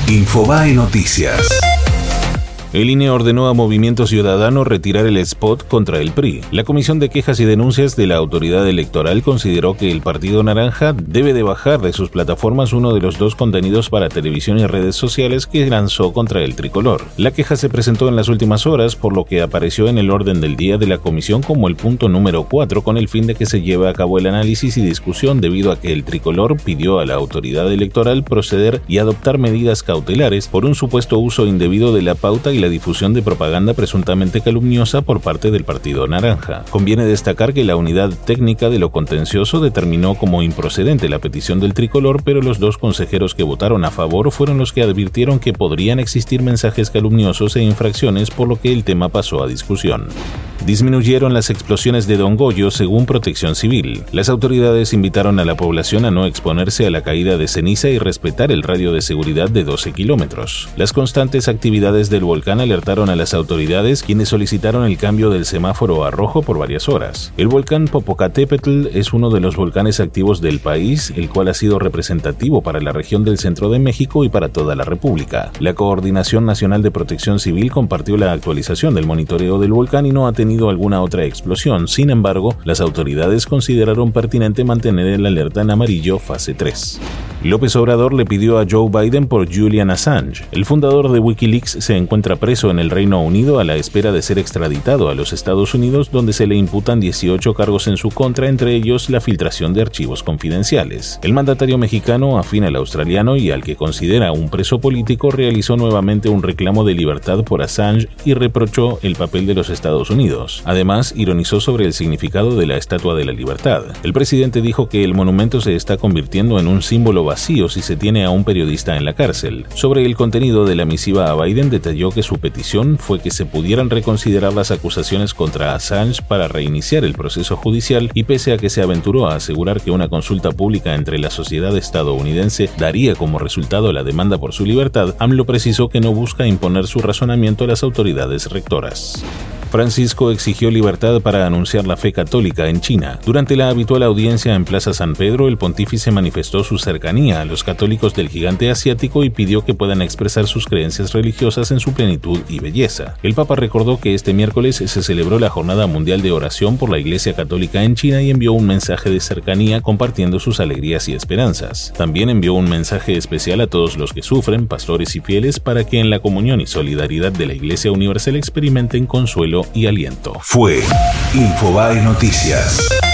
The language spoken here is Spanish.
Infobae Noticias. El INE ordenó a Movimiento Ciudadano retirar el spot contra el PRI. La Comisión de Quejas y Denuncias de la Autoridad Electoral consideró que el Partido Naranja debe de bajar de sus plataformas uno de los dos contenidos para televisión y redes sociales que lanzó contra el tricolor. La queja se presentó en las últimas horas, por lo que apareció en el orden del día de la comisión como el punto número 4, con el fin de que se lleve a cabo el análisis y discusión debido a que el tricolor pidió a la Autoridad Electoral proceder y adoptar medidas cautelares por un supuesto uso indebido de la pauta y la difusión de propaganda presuntamente calumniosa por parte del Partido Naranja. Conviene destacar que la unidad técnica de lo contencioso determinó como improcedente la petición del tricolor, pero los dos consejeros que votaron a favor fueron los que advirtieron que podrían existir mensajes calumniosos e infracciones, por lo que el tema pasó a discusión. Disminuyeron las explosiones de Don Goyo según Protección Civil. Las autoridades invitaron a la población a no exponerse a la caída de ceniza y respetar el radio de seguridad de 12 kilómetros. Las constantes actividades del volcán alertaron a las autoridades, quienes solicitaron el cambio del semáforo a rojo por varias horas. El volcán Popocatépetl es uno de los volcanes activos del país, el cual ha sido representativo para la región del centro de México y para toda la República. La Coordinación Nacional de Protección Civil compartió la actualización del monitoreo del volcán y no ha tenido alguna otra explosión. Sin embargo, las autoridades consideraron pertinente mantener el alerta en amarillo fase 3. López Obrador le pidió a Joe Biden por Julian Assange. El fundador de Wikileaks se encuentra preso en el Reino Unido a la espera de ser extraditado a los Estados Unidos, donde se le imputan 18 cargos en su contra, entre ellos la filtración de archivos confidenciales. El mandatario mexicano, afín al australiano y al que considera un preso político, realizó nuevamente un reclamo de libertad por Assange y reprochó el papel de los Estados Unidos. Además, ironizó sobre el significado de la Estatua de la Libertad. El presidente dijo que el monumento se está convirtiendo en un símbolo vacío si se tiene a un periodista en la cárcel. Sobre el contenido de la misiva a Biden, detalló que su petición fue que se pudieran reconsiderar las acusaciones contra Assange para reiniciar el proceso judicial, y pese a que se aventuró a asegurar que una consulta pública entre la sociedad estadounidense daría como resultado la demanda por su libertad, AMLO precisó que no busca imponer su razonamiento a las autoridades rectoras. Francisco exigió libertad para anunciar la fe católica en China. Durante la habitual audiencia en Plaza San Pedro, el pontífice manifestó su cercanía a los católicos del gigante asiático y pidió que puedan expresar sus creencias religiosas en su plenitud y belleza. El Papa recordó que este miércoles se celebró la Jornada Mundial de Oración por la Iglesia Católica en China y envió un mensaje de cercanía compartiendo sus alegrías y esperanzas. También envió un mensaje especial a todos los que sufren, pastores y fieles, para que en la comunión y solidaridad de la Iglesia Universal experimenten consuelo y aliento. Fue Infobae Noticias.